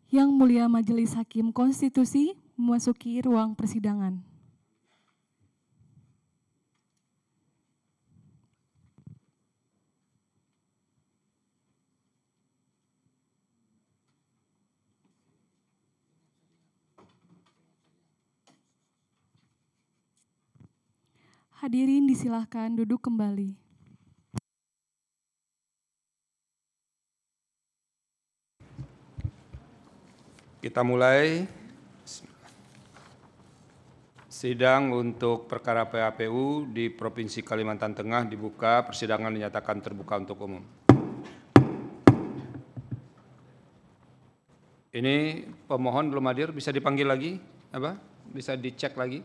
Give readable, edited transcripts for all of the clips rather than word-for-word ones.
Yang Mulia Majelis Hakim Konstitusi memasuki ruang persidangan. Hadirin disilahkan duduk kembali. Kita mulai sidang untuk perkara PHPU di Provinsi Kalimantan Tengah dibuka, persidangan dinyatakan terbuka untuk umum. Ini pemohon belum hadir, bisa dipanggil lagi? Bisa dicek lagi?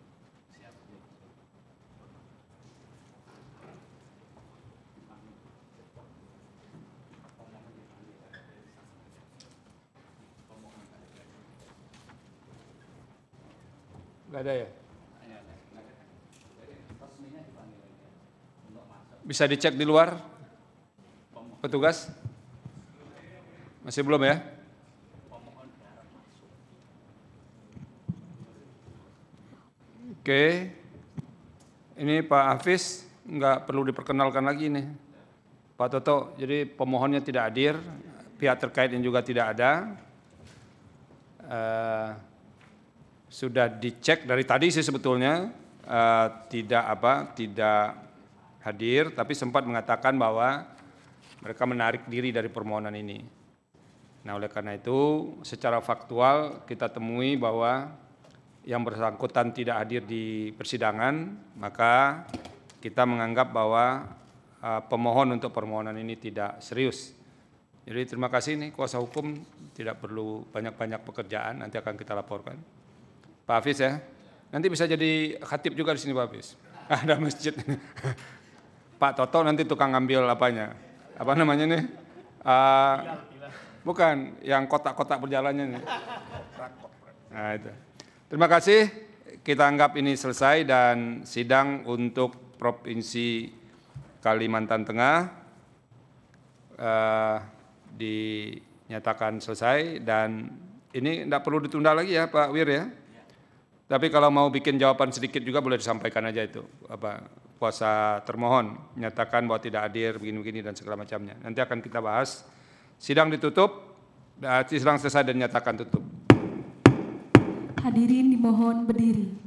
Nggak ada ya? Bisa dicek di luar? Petugas? Masih belum ya? Oke. Ini Pak Hafiz nggak perlu diperkenalkan lagi nih. Pak Toto, jadi pemohonnya tidak hadir, pihak terkaitnya juga tidak ada. Sudah dicek dari tadi sih sebetulnya tidak hadir, tapi sempat mengatakan bahwa mereka menarik diri dari permohonan ini. Nah, oleh karena itu secara faktual kita temui bahwa yang bersangkutan tidak hadir di persidangan, maka kita menganggap bahwa pemohon untuk permohonan ini tidak serius. Jadi terima kasih nih kuasa hukum, tidak perlu banyak-banyak pekerjaan, nanti akan kita laporkan. Pak Hafiz ya, nanti bisa jadi khatib juga di sini Pak Hafiz. Ada masjid. Pak Toto nanti tukang ngambil apanya? Apa namanya nih? Bukan, yang kotak-kotak berjalannya nih. Nah itu. Terima kasih, kita anggap ini selesai dan sidang untuk Provinsi Kalimantan Tengah dinyatakan selesai dan ini tidak perlu ditunda lagi ya Pak Wir ya. Tapi kalau mau bikin jawaban sedikit juga boleh disampaikan aja itu, kuasa termohon menyatakan bahwa tidak hadir begini-begini dan segala macamnya. Nanti akan kita bahas. Sidang ditutup, sidang selesai dan nyatakan tutup. Hadirin dimohon berdiri.